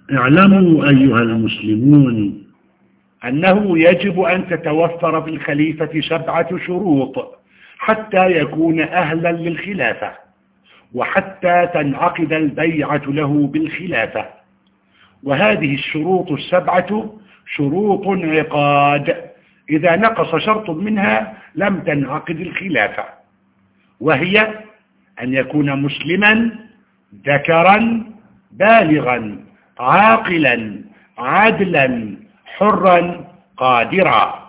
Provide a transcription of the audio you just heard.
اعلموا أيها المسلمون أنه يجب أن تتوفر في الخليفة 7 شروط حتى يكون أهلا للخلافة، وحتى تنعقد البيعة له بالخلافة. وهذه الشروط 7 شروط انعقاد، إذا نقص شرط منها لم تنعقد الخلافة، وهي أن يكون مسلما ذكرا بالغا عاقلا عادلا حرا قادرا.